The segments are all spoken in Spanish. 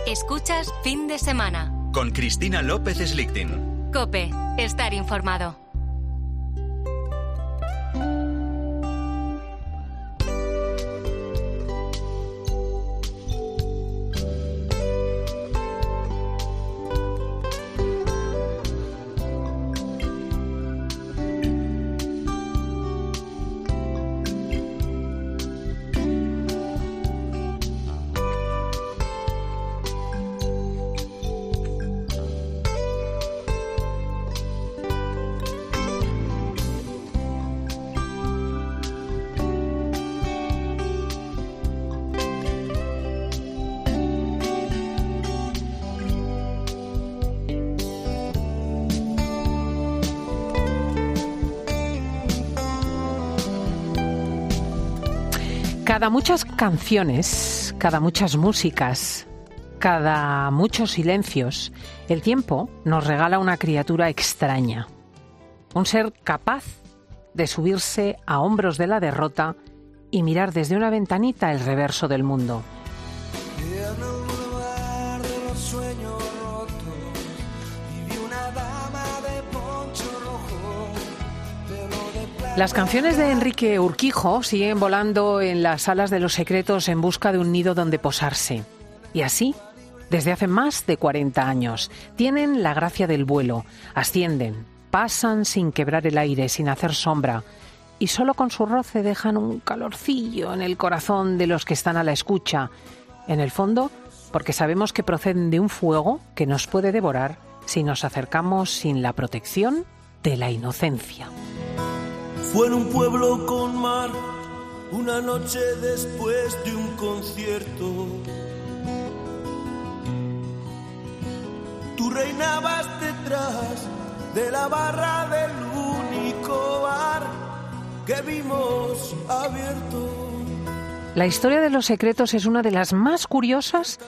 Escuchas Fin de Semana. Con Cristina López Slichting. COPE. Estar informado. Cada muchas canciones, cada muchas músicas, cada muchos silencios, el tiempo nos regala una criatura extraña. Un ser capaz de subirse a hombros de la derrota y mirar desde una ventanita el reverso del mundo. Las canciones de Enrique Urquijo siguen volando en las salas de los secretos en busca de un nido donde posarse. Y así, desde hace más de 40 años, tienen la gracia del vuelo, ascienden, pasan sin quebrar el aire, sin hacer sombra, y solo con su roce dejan un calorcillo en el corazón de los que están a la escucha. En el fondo, porque sabemos que proceden de un fuego que nos puede devorar si nos acercamos sin la protección de la inocencia. Fue en un pueblo con mar, una noche después de un concierto. Tú reinabas detrás de la barra del único bar que vimos abierto. La historia de los secretos es una de las más curiosas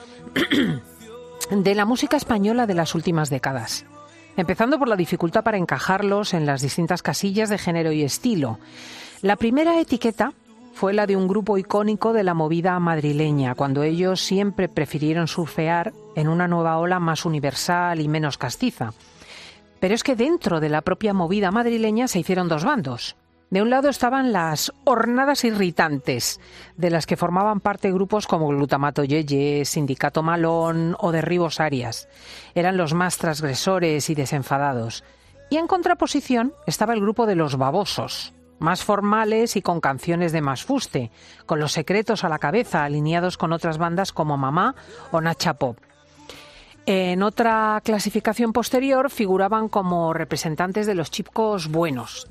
de la música española de las últimas décadas. Empezando por la dificultad para encajarlos en las distintas casillas de género y estilo. La primera etiqueta fue la de un grupo icónico de la movida madrileña, cuando ellos siempre prefirieron surfear en una nueva ola más universal y menos castiza. Pero es que dentro de la propia movida madrileña se hicieron dos bandos. De un lado estaban las hornadas irritantes, de las que formaban parte grupos como Glutamato Yeye, Sindicato Malón o Derribos Arias. Eran los más transgresores y desenfadados. Y en contraposición estaba el grupo de los babosos, más formales y con canciones de más fuste, con los secretos a la cabeza, alineados con otras bandas como Mamá o Nacha Pop. En otra clasificación posterior figuraban como representantes de los chicos buenos,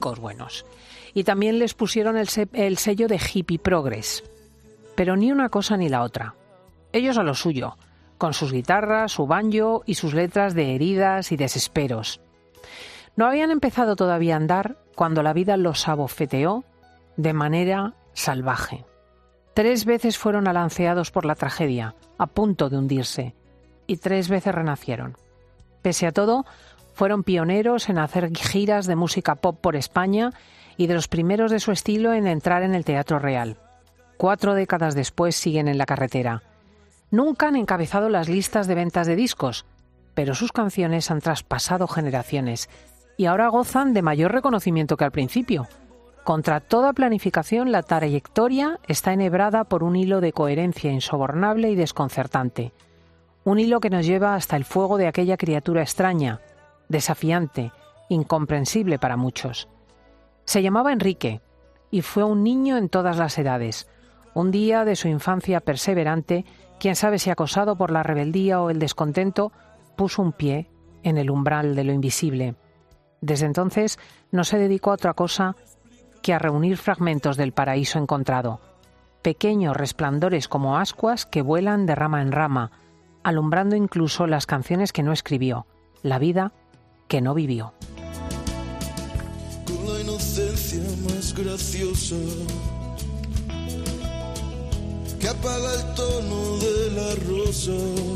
y también les pusieron el sello de hippie progress. Pero ni una cosa ni la otra. Ellos a lo suyo, con sus guitarras, su banjo y sus letras de heridas y desesperos. No habían empezado todavía a andar cuando la vida los abofeteó de manera salvaje. 3 veces fueron alanceados por la tragedia, a punto de hundirse, y 3 veces renacieron. Pese a todo, fueron pioneros en hacer giras de música pop por España y de los primeros de su estilo en entrar en el Teatro Real. 4 décadas después siguen en la carretera. Nunca han encabezado las listas de ventas de discos, pero sus canciones han traspasado generaciones y ahora gozan de mayor reconocimiento que al principio. Contra toda planificación, la trayectoria está enhebrada por un hilo de coherencia insobornable y desconcertante. Un hilo que nos lleva hasta el fuego de aquella criatura extraña, desafiante, incomprensible para muchos. Se llamaba Enrique y fue un niño en todas las edades. Un día de su infancia perseverante, quién sabe si acosado por la rebeldía o el descontento, puso un pie en el umbral de lo invisible. Desde entonces no se dedicó a otra cosa que a reunir fragmentos del paraíso encontrado, pequeños resplandores como ascuas que vuelan de rama en rama, alumbrando incluso las canciones que no escribió, la vida que no vivió. Con la inocencia más graciosa que apaga el tono de la rosa,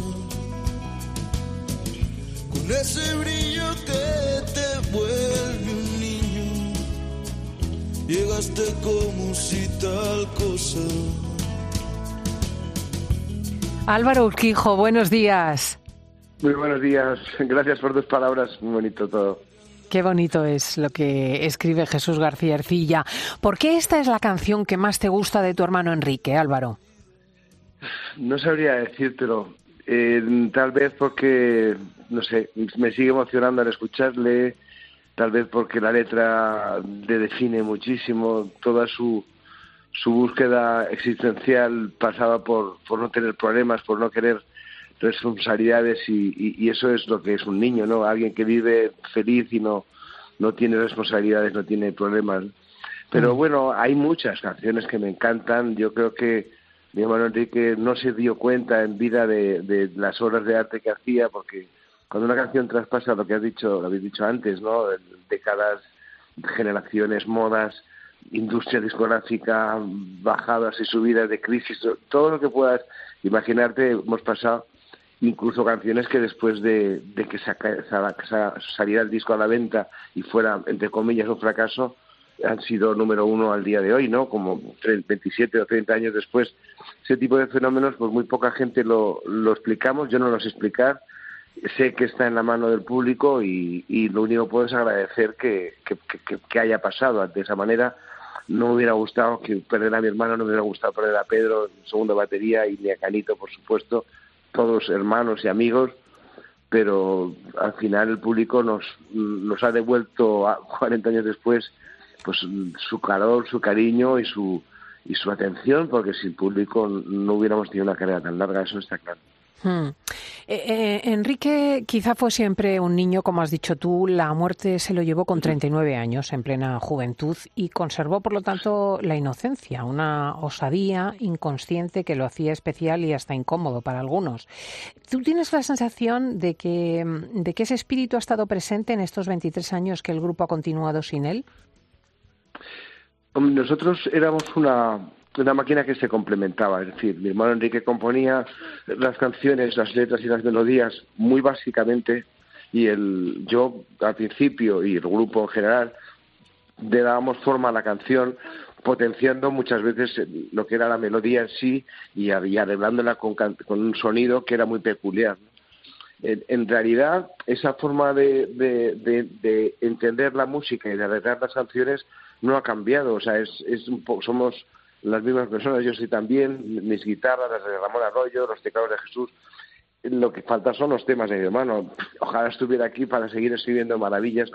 con ese brillo que te vuelve un niño, llegaste como si tal cosa. Álvaro Urquijo, buenos días. Muy buenos días, gracias por tus palabras, muy bonito todo. Qué bonito es lo que escribe Jesús García Ercilla. ¿Por qué esta es la canción que más te gusta de tu hermano Enrique, Álvaro? No sabría decírtelo, tal vez porque, no sé, me sigue emocionando al escucharle, tal vez porque la letra le define muchísimo, toda su búsqueda existencial pasaba por no tener problemas, por no querer responsabilidades y eso es lo que es un niño, ¿no? Alguien que vive feliz y no tiene responsabilidades, no tiene problemas. Pero bueno, hay muchas canciones que me encantan. Yo creo que mi hermano Enrique no se dio cuenta en vida de las obras de arte que hacía, porque cuando una canción traspasa lo que lo habéis dicho antes, ¿no? Décadas, generaciones, modas, industria discográfica, bajadas y subidas de crisis, todo lo que puedas imaginarte hemos pasado. Incluso canciones que después de que saliera el disco a la venta y fuera, entre comillas, un fracaso, han sido número 1 al día de hoy, ¿no? Como 27 o 30 años después. Ese tipo de fenómenos, pues muy poca gente lo explicamos, yo no lo sé explicar. Sé que está en la mano del público y lo único que puedo es agradecer que haya pasado de esa manera. No me hubiera gustado que perder a mi hermano, no me hubiera gustado perder a Pedro en segunda batería y ni a Canito, por supuesto, todos hermanos y amigos, pero al final el público nos ha devuelto 40 años después pues su calor, su cariño y su atención, porque sin público no hubiéramos tenido una carrera tan larga, eso está claro. Enrique quizá fue siempre un niño, como has dicho tú. La muerte se lo llevó con 39 años, en plena juventud, y conservó, por lo tanto, la inocencia, una osadía inconsciente que lo hacía especial y hasta incómodo para algunos. ¿Tú tienes la sensación de que ese espíritu ha estado presente en estos 23 años que el grupo ha continuado sin él? Nosotros éramos una máquina que se complementaba, es decir, mi hermano Enrique componía las canciones, las letras y las melodías muy básicamente, y yo al principio y el grupo en general le dábamos forma a la canción, potenciando muchas veces lo que era la melodía en sí y arreglándola con un sonido que era muy peculiar. En realidad, esa forma de entender la música y de arreglar las canciones no ha cambiado, o sea, somos las mismas personas. Yo soy también, mis guitarras, las de Ramón Arroyo, los teclados de Jesús. Lo que falta son los temas de mi hermano. Ojalá estuviera aquí para seguir escribiendo maravillas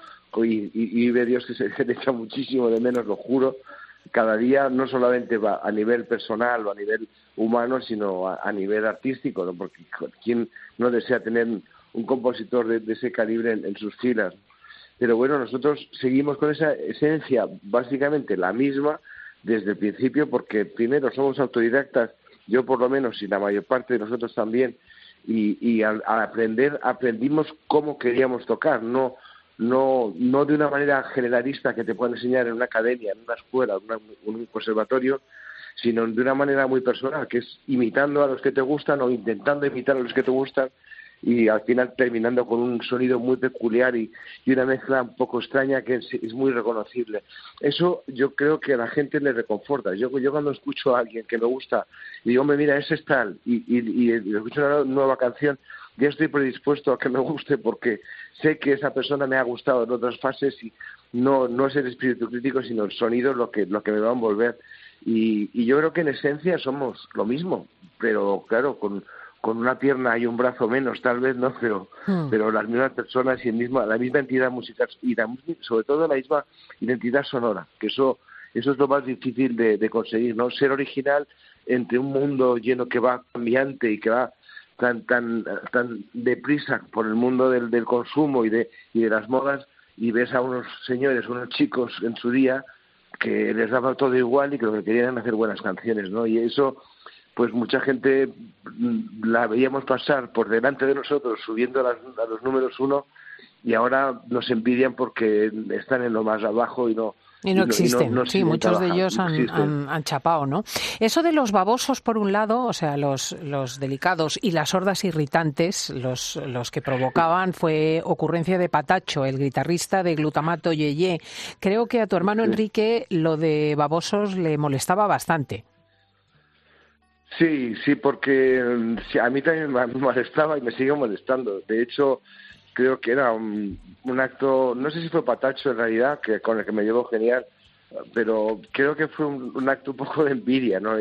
y ve Dios que se le echa muchísimo de menos, lo juro. Cada día no solamente va a nivel personal o a nivel humano, sino a nivel artístico, ¿no? Porque ¿quién no desea tener un compositor de ese calibre en sus filas? Pero bueno, nosotros seguimos con esa esencia, básicamente la misma, desde el principio, porque primero somos autodidactas, yo por lo menos y la mayor parte de nosotros también, y al aprender aprendimos cómo queríamos tocar, no de una manera generalista que te puedan enseñar en una academia, en una escuela, en un conservatorio, sino de una manera muy personal, que es imitando a los que te gustan o intentando imitar a los que te gustan, y al final terminando con un sonido muy peculiar y una mezcla un poco extraña que es muy reconocible. Eso yo creo que a la gente le reconforta. Yo cuando escucho a alguien que me gusta y digo, hombre, mira, ese es tal, y escucho una nueva canción, ya estoy predispuesto a que me guste porque sé que esa persona me ha gustado en otras fases y no es el espíritu crítico, sino el sonido lo que me va a envolver. Y yo creo que en esencia somos lo mismo, pero claro, con una pierna y un brazo menos, tal vez, ¿no? Pero las mismas personas y la misma entidad musical y sobre todo la misma identidad sonora, que eso es lo más difícil de conseguir, ¿no? Ser original entre un mundo lleno que va cambiante y que va tan deprisa por el mundo del consumo y de las modas, y ves a unos señores, unos chicos en su día que les daba todo igual y que lo que querían era hacer buenas canciones, ¿no? Y eso, pues mucha gente la veíamos pasar por delante de nosotros subiendo a los números 1 y ahora nos envidian porque están en lo más abajo y no existen. No sí, muchos de ellos no han chapado, ¿no? Eso de los babosos, por un lado, o sea, los delicados, y las hordas irritantes, los que provocaban, fue ocurrencia de Patacho, el guitarrista de Glutamato Yeye. Creo que a tu hermano Enrique lo de babosos le molestaba bastante. Sí, porque sí, a mí también me molestaba y me sigue molestando. De hecho, creo que era un acto, no sé si fue patacho en realidad, que con el que me llevo genial, pero creo que fue un acto un poco de envidia, ¿no?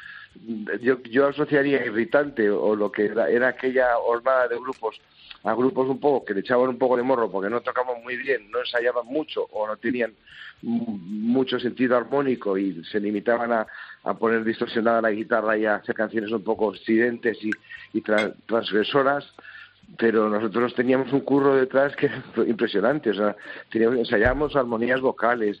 Yo asociaría irritante o lo que era aquella hornada de grupos a grupos un poco que le echaban un poco de morro porque no tocaban muy bien, no ensayaban mucho o no tenían mucho sentido armónico y se limitaban a poner distorsionada la guitarra y a hacer canciones un poco estridentes y transgresoras. Pero nosotros teníamos un curro detrás que era impresionante, o sea, ensayábamos armonías vocales,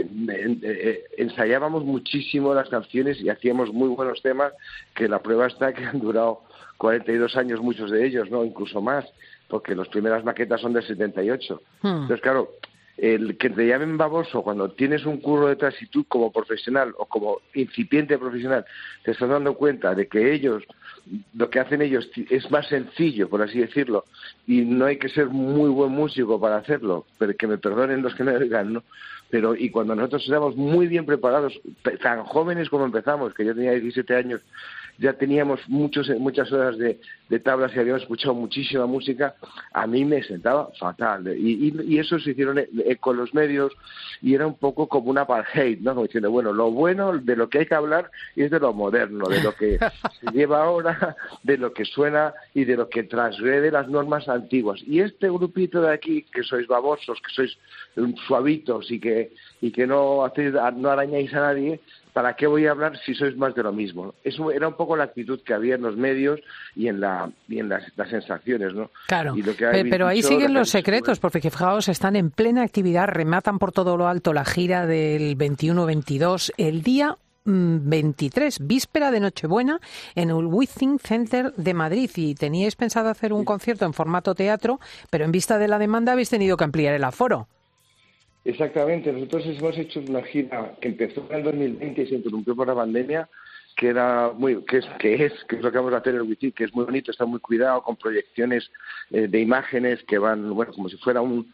ensayábamos muchísimo las canciones y hacíamos muy buenos temas, que la prueba está que han durado 42 años muchos de ellos, no, incluso más, porque las primeras maquetas son del 78. Entonces, claro, el que te llamen baboso cuando tienes un curro detrás y tú como profesional o como incipiente profesional te estás dando cuenta de que ellos, lo que hacen ellos es más sencillo, por así decirlo, y no hay que ser muy buen músico para hacerlo, pero que me perdonen los que me oigan, ¿no? Pero y cuando nosotros éramos muy bien preparados, tan jóvenes como empezamos, que yo tenía 17 años, ya teníamos muchas horas de tablas y habíamos escuchado muchísima música, a mí me sentaba fatal. Y eso se hicieron con los medios y era un poco como un apartheid, ¿no? Como diciendo, bueno, lo bueno de lo que hay que hablar es de lo moderno, de lo que se lleva ahora, de lo que suena y de lo que transgrede las normas antiguas. Y este grupito de aquí, que sois babosos, que sois suavitos y que no arañáis a nadie, ¿para qué voy a hablar si sois más de lo mismo? Eso era un poco la actitud que había en los medios y en las sensaciones, ¿no? Claro, y lo que pero ahí siguen los secretos, porque fijaos, están en plena actividad, rematan por todo lo alto la gira del 21-22, el día 23, víspera de Nochebuena, en el Withing Center de Madrid, y teníais pensado hacer un concierto en formato teatro, pero en vista de la demanda habéis tenido que ampliar el aforo. Exactamente, nosotros hemos hecho una gira que empezó en el 2020 y se interrumpió por la pandemia, que es lo que vamos a hacer en el Withing, que es muy bonito, está muy cuidado, con proyecciones de imágenes que van, bueno, como si fuera un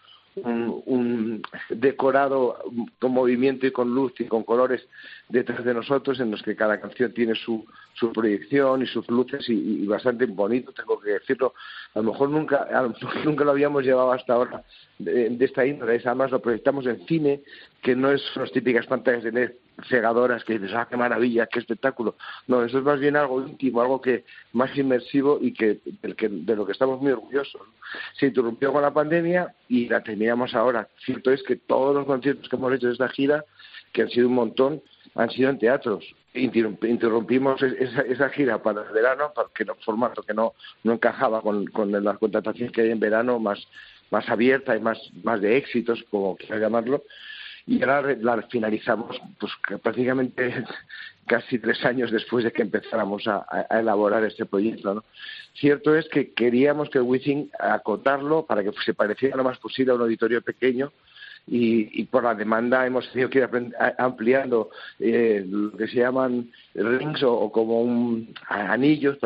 decorado con movimiento y con luz y con colores detrás de nosotros, en los que cada canción tiene su proyección y sus luces y bastante bonito, tengo que decirlo. A lo mejor nunca lo habíamos llevado hasta ahora de esta índole. Además lo proyectamos en cine, que no es las típicas pantallas de LED cegadoras que dices, ¡ah, qué maravilla, qué espectáculo! No, eso es más bien algo íntimo, algo que más inmersivo y de lo que estamos muy orgullosos. Se interrumpió con la pandemia y la terminamos ahora. Cierto es que todos los conciertos que hemos hecho de esta gira, que han sido un montón, han sido en teatros. Interrumpimos esa gira para el verano, porque el formato que no encajaba con las contrataciones que hay en verano, más abierta y más de éxitos, como quieras llamarlo. Y ahora la finalizamos pues prácticamente casi 3 años después de que empezáramos a elaborar este proyecto, ¿no? Cierto es que queríamos que el Withing acotarlo para que se pareciera lo más posible a un auditorio pequeño, y por la demanda hemos tenido que ir ampliando lo que se llaman rings o como anillos,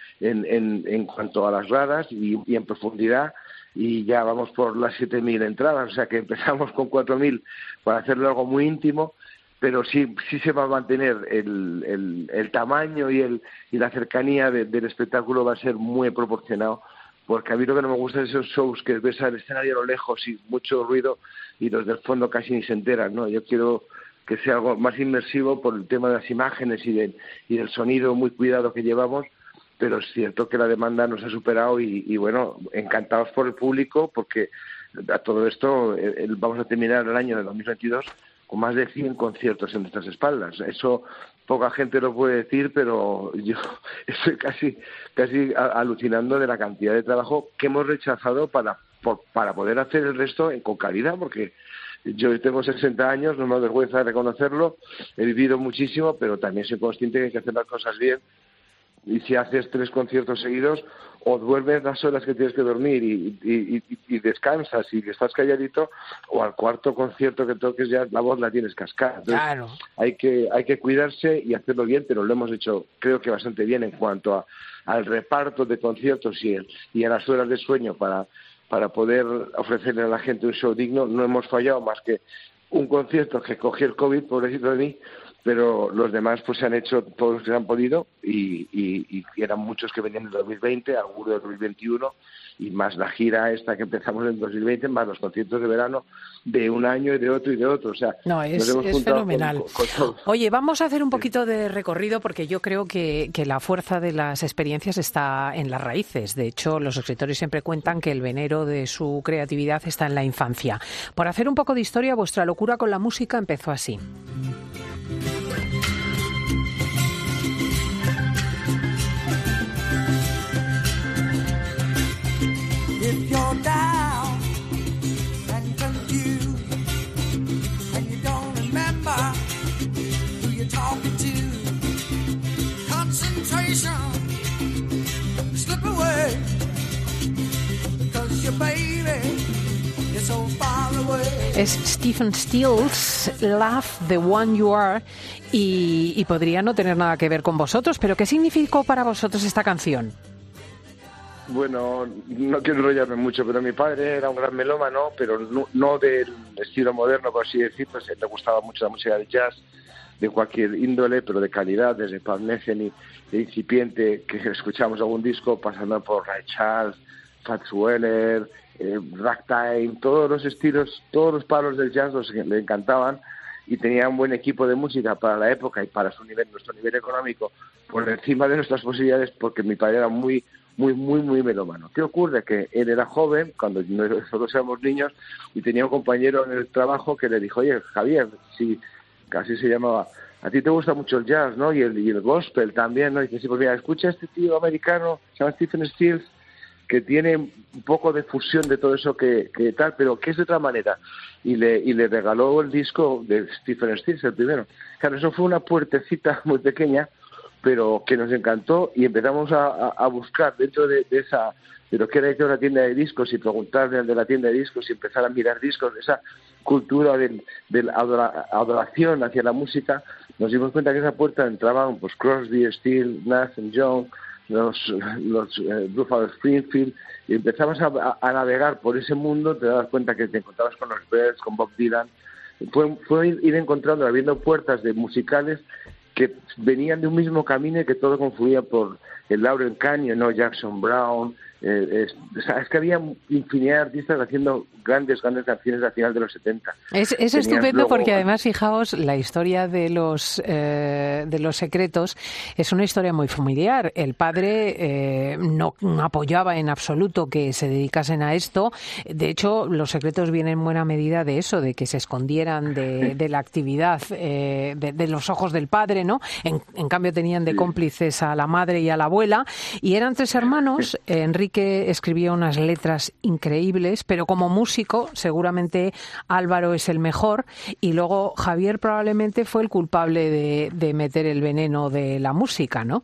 en cuanto a las gradas y en profundidad. Y ya vamos por las 7.000 entradas, o sea que empezamos con 4.000 para hacerlo algo muy íntimo, pero sí se va a mantener el tamaño y la cercanía del espectáculo va a ser muy proporcionado, porque a mí lo que no me gusta es esos shows que ves al escenario a lo lejos y mucho ruido y los del fondo casi ni se enteran, ¿no? Yo quiero que sea algo más inmersivo por el tema de las imágenes y del sonido muy cuidado que llevamos. Pero es cierto que la demanda nos ha superado y bueno, encantados por el público, porque a todo esto vamos a terminar el año de 2022 con más de 100 conciertos en nuestras espaldas. Eso poca gente lo puede decir, pero yo estoy casi alucinando de la cantidad de trabajo que hemos rechazado para poder hacer el resto con calidad, porque yo tengo 60 años, no me avergüenza reconocerlo, he vivido muchísimo, pero también soy consciente que hay que hacer las cosas bien. Y si haces 3 conciertos seguidos, o duermes las horas que tienes que dormir y descansas y estás calladito, o al 4.º concierto que toques ya la voz la tienes cascada. Entonces, claro. Hay que cuidarse y hacerlo bien, pero lo hemos hecho creo que bastante bien en cuanto al reparto de conciertos y a las horas de sueño para poder ofrecerle a la gente un show digno. No hemos fallado más que un concierto que cogió el COVID, pobrecito de mí, pero los demás pues se han hecho todos los que se han podido y eran muchos que venían en 2020, algunos de 2021 y más la gira esta que empezamos en 2020, más los conciertos de verano de un año y de otro, o sea, no, es fenomenal. Con Oye, vamos a hacer un poquito de recorrido porque yo creo que la fuerza de las experiencias está en las raíces. De hecho, los escritores siempre cuentan que el venero de su creatividad está en la infancia. Por hacer un poco de historia, vuestra locura con la música empezó así. If you're down and confused and you don't remember who you're talking to, concentration slip away because your baby is so far away. Es Stephen Stills, Love the One You Are, y podría no tener nada que ver con vosotros, pero ¿qué significó para vosotros esta canción? Bueno, no quiero enrollarme mucho, pero mi padre era un gran melómano, pero no del estilo moderno, por así decirlo. Le gustaba mucho la música de jazz, de cualquier índole, pero de calidad, desde Paul Metheny, de Incipiente, que escuchamos algún disco, pasando por Ray Charles, Fats Waller, Ragtime, todos los estilos, todos los palos del jazz le encantaban, y tenía un buen equipo de música para la época y para nuestro nivel económico, por encima de nuestras posibilidades, porque mi padre era muy melómano. ¿Qué ocurre? Que él era joven, cuando nosotros éramos niños, y tenía un compañero en el trabajo que le dijo, oye, Javier, sí, casi se llamaba, a ti te gusta mucho el jazz, ¿no? Y el gospel también, ¿no? Y dice, sí, pues mira, escucha a este tío americano, se llama Stephen Stills, que tiene un poco de fusión de todo eso que tal, pero que es de otra manera. Y le regaló el disco de Stephen Stills, el primero. Claro, eso fue una puertecita muy pequeña, pero que nos encantó, y empezamos a buscar dentro de lo que era una tienda de discos, y preguntarle al de la tienda de discos y empezar a mirar discos, de esa cultura de adoración hacia la música. Nos dimos cuenta que esa puerta entraban pues Crosby, Stills, Nash & Young, los Buffalo Springfield, y empezamos a navegar por ese mundo. Te das cuenta que te encontrabas con los Birds, con Bob Dylan. Fue ir encontrando, abriendo puertas de musicales que venían de un mismo camino y que todo confluía por el Laurel Canyon, ¿no? Jackson Browne. Es que había infinidad de artistas haciendo grandes canciones al final de los 70. Es estupendo porque además, fijaos, la historia de los Secretos es una historia muy familiar. El padre no apoyaba en absoluto que se dedicasen a esto. De hecho, los Secretos vienen en buena medida de eso, de que se escondieran de la actividad de los ojos del padre, ¿no? En cambio tenían de cómplices a la madre y a la abuela, y eran 3 hermanos. Enrique escribía unas letras increíbles, pero como músico seguramente Álvaro es el mejor, y luego Javier probablemente fue el culpable de meter el veneno de la música, ¿no?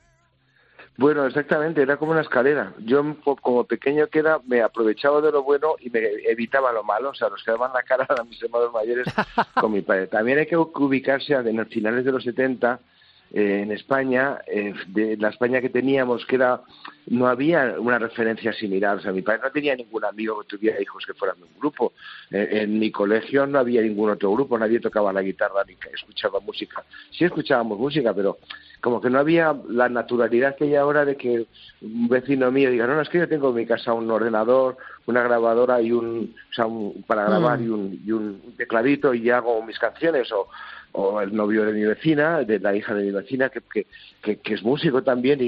Bueno, exactamente, era como una escalera. Yo, como pequeño que era, me aprovechaba de lo bueno y me evitaba lo malo, o sea, los que daban la cara a mis hermanos mayores con mi padre. También hay que ubicarse en los finales de los 70, en España, de la España que teníamos, que era, no había una referencia similar. O sea, mi padre no tenía ningún amigo que tuviera hijos que fueran de un grupo. En mi colegio no había ningún otro grupo, nadie tocaba la guitarra ni escuchaba música. Sí escuchábamos música, pero como que no había la naturalidad que hay ahora de que un vecino mío diga, no, es que yo tengo en mi casa un ordenador, una grabadora y para grabar y un tecladito y hago mis canciones, o el novio de mi vecina, de la hija de mi vecina, que es músico también,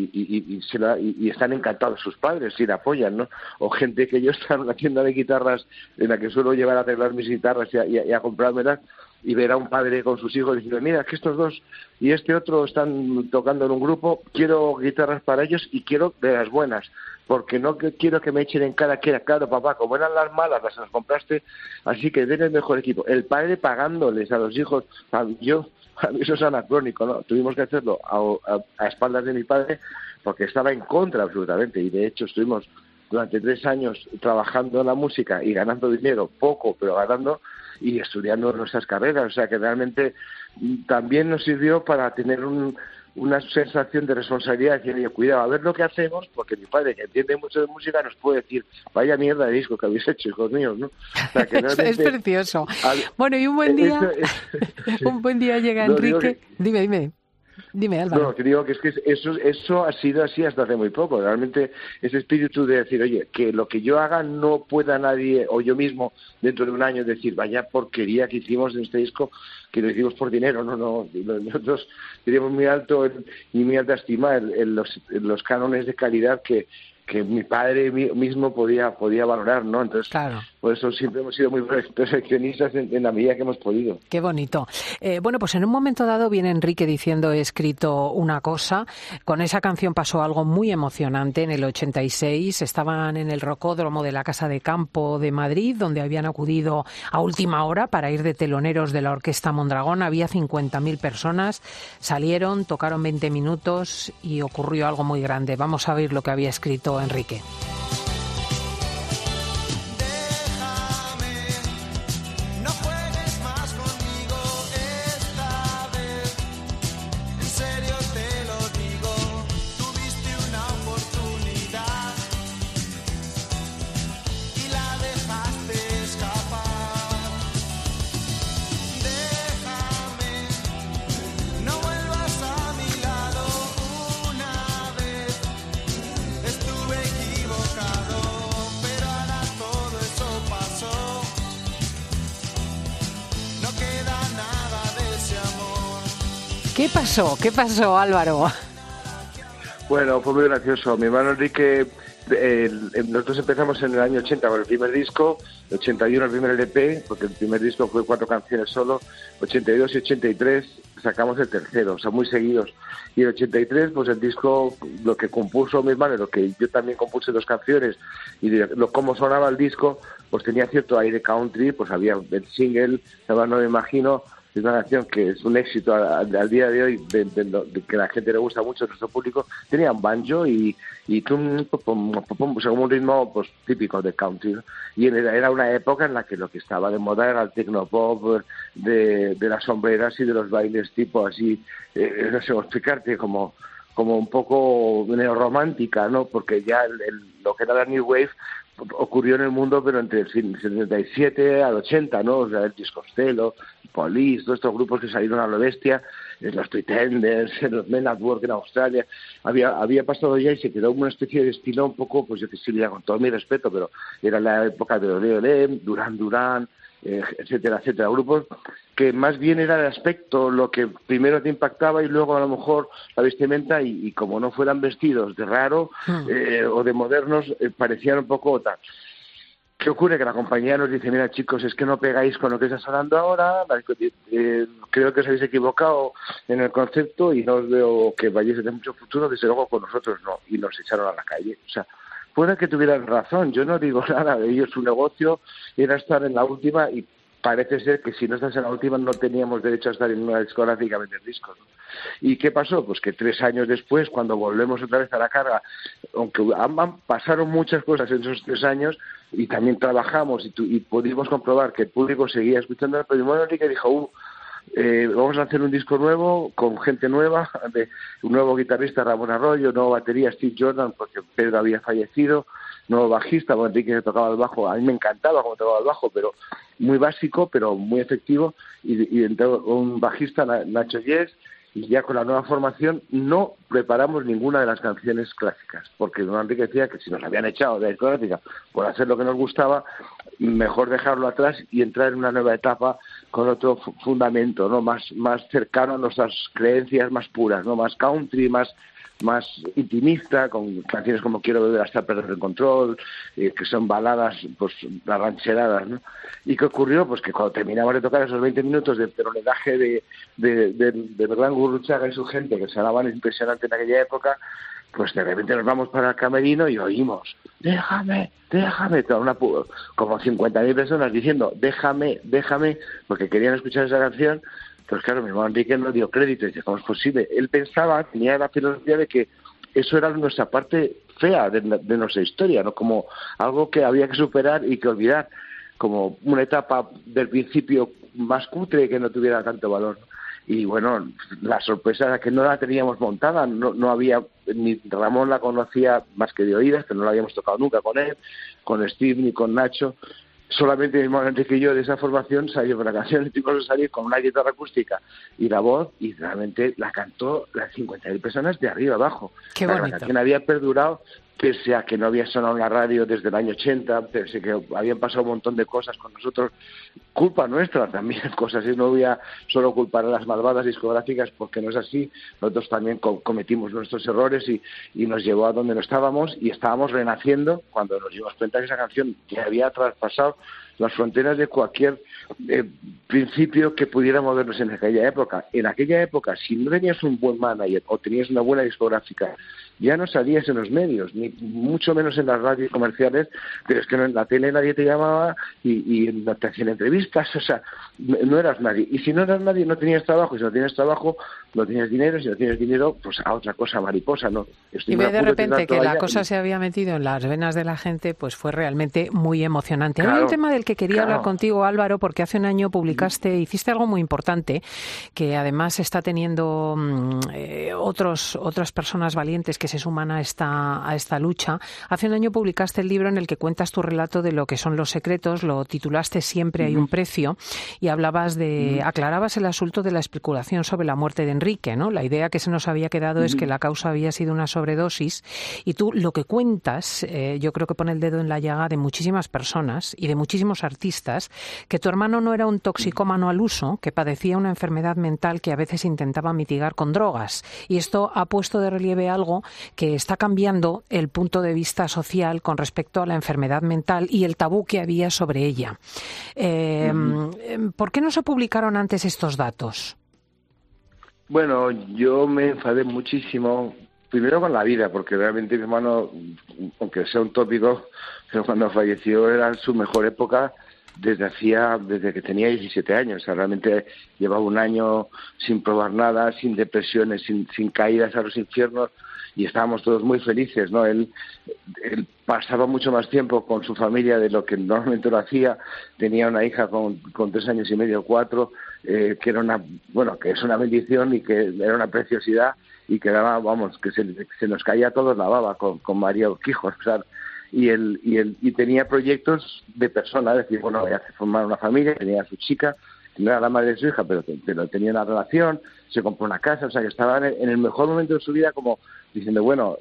y están encantados sus padres y le apoyan, ¿no? O gente que yo está en una tienda de guitarras en la que suelo llevar a arreglar mis guitarras y a comprármelas, y ver a un padre con sus hijos diciendo, mira, que estos dos y este otro están tocando en un grupo, quiero guitarras para ellos y quiero de las buenas, porque no quiero que me echen en cara que era, claro, papá, como eran las malas, las compraste, así que den el mejor equipo. El padre pagándoles a los hijos, a mí eso es anacrónico, ¿no? Tuvimos que hacerlo a espaldas de mi padre, porque estaba en contra absolutamente, y de hecho estuvimos durante 3 años trabajando en la música y ganando dinero, poco, pero ganando, y estudiando nuestras carreras. O sea que realmente también nos sirvió para tener una sensación de responsabilidad, decir, oye, cuidado, a ver lo que hacemos, porque mi padre, que entiende mucho de música, nos puede decir, vaya mierda de disco que habéis hecho, hijos míos, ¿no? O sea, que es precioso. Bueno, y un buen día, un buen día llega Enrique. Dime, Álvaro. No, te digo que es que eso ha sido así hasta hace muy poco. Realmente ese espíritu de decir, oye, que lo que yo haga no pueda nadie, o yo mismo, dentro de un año, decir, vaya porquería que hicimos en este disco, que lo hicimos por dinero. No. Nosotros teníamos muy alto y muy alta estima en los cánones de calidad que mi padre mismo podía valorar, ¿no? Entonces, claro. Por eso siempre hemos sido muy perfeccionistas en la medida que hemos podido. Qué bonito. Bueno, pues en un momento dado viene Enrique diciendo, he escrito una cosa. Con esa canción pasó algo muy emocionante en el 86. Estaban en el Rocódromo de la Casa de Campo de Madrid, donde habían acudido a última hora para ir de teloneros de la Orquesta Mondragón. Había 50.000 personas. Salieron, tocaron 20 minutos y ocurrió algo muy grande. Vamos a ver lo que había escrito Enrique. ¿Qué pasó, Álvaro? Bueno, fue muy gracioso. Mi hermano Enrique, nosotros empezamos en el año 80 con el primer disco, el 81 el primer LP, porque el primer disco fue 4 canciones solo, 82 y 83 sacamos el tercero, o sea, muy seguidos. Y el 83, pues el disco, lo que compuso mi hermano, lo que yo también compuse 2 canciones, y cómo sonaba el disco, pues tenía cierto aire country, pues había el single, No me imagino. Es una canción que es un éxito al día de hoy, de que la gente le gusta mucho, a nuestro público. Tenía un banjo y un ritmo pues típico de country, ¿no? Y era una época en la que lo que estaba de moda era el tecnopop de las sombreras y de los bailes tipo así, no sé cómo explicarte, como un poco neorromántica, ¿no? Porque ya lo que era la New Wave ocurrió en el mundo, pero entre el 77 al 80, ¿no? O sea, el Disco Costello, Police, todos estos grupos que salieron a lo bestia, los Pretenders, los Men at Work en Australia, había pasado ya y se quedó una especie de estilo un poco, pues yo que sí, con todo mi respeto, pero era la época de Ole, Duran Duran, etcétera, grupos que más bien era el aspecto lo que primero te impactaba y luego a lo mejor la vestimenta y como no fueran vestidos de raro o de modernos, parecían un poco tal. ¿Qué ocurre? Que la compañía nos dice, mira chicos, es que no pegáis con lo que está sonando ahora, creo que os habéis equivocado en el concepto y no os veo que vayáis a tener mucho futuro, desde luego con nosotros no, y nos echaron a la calle. O sea, puede que tuvieran razón, yo no digo nada de ellos, su negocio era estar en la última y parece ser que si no estás en la última no teníamos derecho a estar en una discográfica a vender discos, ¿no? ¿Y qué pasó? Pues que 3 años después, cuando volvemos otra vez a la carga, aunque pasaron muchas cosas en esos 3 años y también trabajamos y pudimos comprobar que el público seguía escuchando, pero mi hermano Enrique dijo, vamos a hacer un disco nuevo, con gente nueva, un nuevo guitarrista, Ramón Arroyo, nuevo batería, Steve Jordan, porque Pedro había fallecido, nuevo bajista, porque Enrique se tocaba el bajo, a mí me encantaba cómo tocaba el bajo, pero muy básico, pero muy efectivo, y entró un bajista, Nacho Yes, y ya con la nueva formación no preparamos ninguna de las canciones clásicas, porque don Enrique decía que si nos habían echado de la discográfica por hacer lo que nos gustaba, mejor dejarlo atrás y entrar en una nueva etapa con otro fundamento, ¿no? Más cercano a nuestras creencias más puras, ¿no? Más country, más intimista, con canciones como Quiero beber hasta perder el control, que son baladas, pues arrancheradas, ¿no? ¿Y qué ocurrió? Pues que cuando terminamos de tocar esos 20 minutos de homenaje de gran Gurruchaga y su gente, que sonaban impresionante en aquella época, pues de repente nos vamos para el camerino y oímos, déjame, como 50.000 personas diciendo, déjame, porque querían escuchar esa canción. Pues claro, mi hermano Enrique no dio crédito, y dice, ¿cómo es posible? Él pensaba, tenía la filosofía de que eso era nuestra parte fea de nuestra historia, ¿no? Como algo que había que superar y que olvidar, como una etapa del principio más cutre que no tuviera tanto valor. y bueno, la sorpresa era que no la teníamos montada, no había, ni Ramón la conocía más que de oídas, que no la habíamos tocado nunca con él, con Steve ni con Nacho. Solamente mi hermano Enrique y yo de esa formación salimos con la canción y tuvimos que salir con una guitarra acústica y la voz, y realmente la cantó las 50.000 personas de arriba abajo. Qué bonito. La canción había perdurado pese a que no había sonado en la radio desde el año 80, pese a que habían pasado un montón de cosas con nosotros, culpa nuestra también, cosas así. No voy a solo culpar a las malvadas discográficas, porque no es así. Nosotros también cometimos nuestros errores y nos llevó a donde no estábamos, y estábamos renaciendo cuando nos dimos cuenta que esa canción ya había traspasado las fronteras de cualquier principio que pudiera movernos en aquella época. En aquella época, si no tenías un buen manager o tenías una buena discográfica, ya no salías en los medios, ni mucho menos en las radios comerciales, pero es que en la tele nadie te llamaba y no te hacían entrevistas, o sea, no eras nadie. Y si no eras nadie, no tenías trabajo, y si no tienes trabajo, no tienes dinero, si no tienes dinero, pues a otra cosa mariposa, ¿no? Y ve de repente que la cosa se había metido en las venas de la gente, pues fue realmente muy emocionante. Claro, hay un tema del que quería hablar contigo, Álvaro, porque hace un año hiciste algo muy importante, que además está teniendo otras personas valientes que se suman a esta lucha. Hace un año publicaste el libro en el que cuentas tu relato de lo que son los secretos, lo titulaste Siempre hay un precio, y aclarabas el asunto de la especulación sobre la muerte de Enrique, ¿no? La idea que se nos había quedado es que la causa había sido una sobredosis, y tú lo que cuentas, yo creo que pone el dedo en la llaga de muchísimas personas y de muchísimos artistas, que tu hermano no era un toxicómano al uso, que padecía una enfermedad mental que a veces intentaba mitigar con drogas. Y esto ha puesto de relieve algo que está cambiando el punto de vista social con respecto a la enfermedad mental y el tabú que había sobre ella. ¿Por qué no se publicaron antes estos datos? Bueno, yo me enfadé muchísimo, primero con la vida, porque realmente mi hermano, aunque sea un tópico, pero cuando falleció era su mejor época desde que tenía 17 años. O sea, realmente llevaba un año sin probar nada, sin depresiones, sin caídas a los infiernos, y estábamos todos muy felices, ¿no? Él pasaba mucho más tiempo con su familia de lo que normalmente lo hacía. Tenía una hija con 3 años y medio, 4, que era que es una bendición y que era una preciosidad, y que daba, que se nos caía a todos la baba con María Urquijo, o sea, y tenía proyectos de persona, es decir, bueno, voy a formar una familia. Tenía a su chica, no era la madre de su hija, pero tenía una relación, se compró una casa, o sea, que estaba en el mejor momento de su vida, como diciendo, bueno,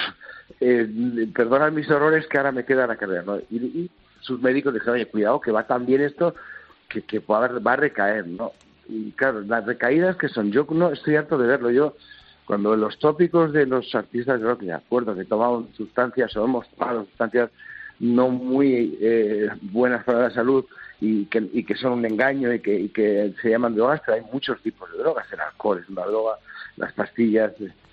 perdonad mis errores, que ahora me queda la carrera, ¿no? Y sus médicos dijeron, oye, cuidado, que va tan bien esto que va a recaer, ¿no? Y claro, las recaídas que son, yo no estoy harto de verlo. Yo, cuando los tópicos de los artistas de rock, de acuerdo, que tomaban sustancias o hemos tomado sustancias no muy buenas para la salud y que son un engaño y que se llaman drogas, pero hay muchos tipos de drogas. El alcohol es una droga, las pastillas,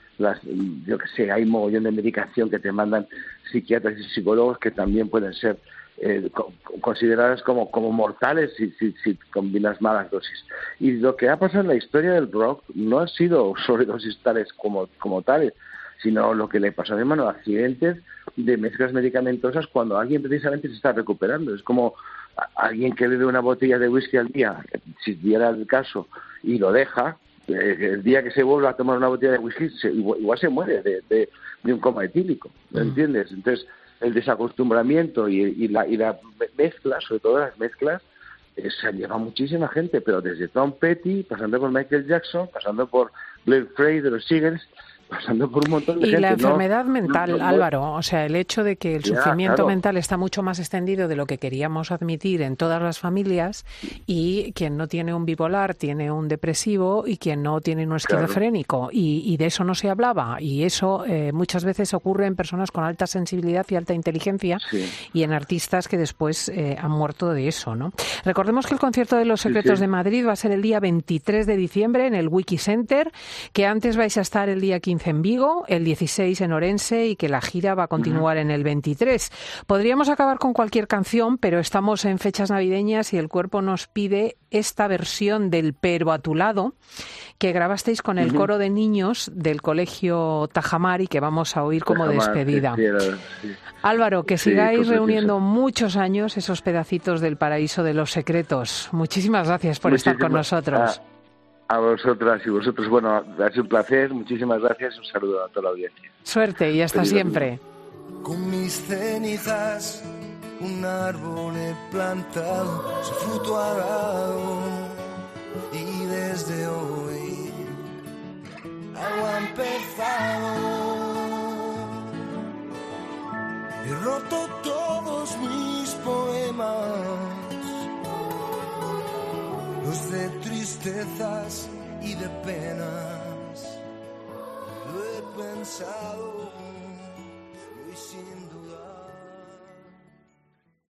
yo que sé, hay un mogollón de medicación que te mandan psiquiatras y psicólogos que también pueden ser consideradas como mortales si combinas malas dosis. Y lo que ha pasado en la historia del rock no ha sido sobredosis tales como tales, sino lo que le pasó a mi hermano, accidentes de mezclas medicamentosas cuando alguien precisamente se está recuperando. Es como alguien que bebe una botella de whisky al día, si diera el caso, y lo deja, el día que se vuelva a tomar una botella de whisky igual se muere de un coma etílico, ¿me entiendes? Entonces, el desacostumbramiento y la mezcla, sobre todo las mezclas, se han llevado muchísima gente, pero desde Tom Petty, pasando por Michael Jackson, pasando por Glenn Frey de los Eagles, pasando por un montón de gente. Y la enfermedad mental, Álvaro, o sea, el hecho de que el sufrimiento mental está mucho más extendido de lo que queríamos admitir en todas las familias, y quien no tiene un bipolar tiene un depresivo, y quien no tiene un esquizofrénico, y de eso no se hablaba, y eso muchas veces ocurre en personas con alta sensibilidad y alta inteligencia, y en artistas que después han muerto de eso, ¿no? Recordemos que el concierto de Los Secretos de Madrid va a ser el día 23 de diciembre en el Wiki Center, que antes vais a estar el día 15 en Vigo, el 16 en Orense, y que la gira va a continuar en el 23. Podríamos acabar con cualquier canción, pero estamos en fechas navideñas y el cuerpo nos pide esta versión del Pero a tu lado, que grabasteis con el coro de niños del colegio Tajamar y que vamos a oír como despedida. Álvaro, que sigáis reuniendo muchos años esos pedacitos del paraíso de Los Secretos. Muchísimas gracias por estar con nosotros. A vosotras y vosotros, bueno, ha sido un placer, muchísimas gracias y un saludo a toda la audiencia. Suerte y hasta siempre. Con mis cenizas un árbol he plantado, su fruto ha dado y desde hoy algo ha empezado. He roto todos mis poemas, los de tristezas y de penas. Lo he pensado, hoy sin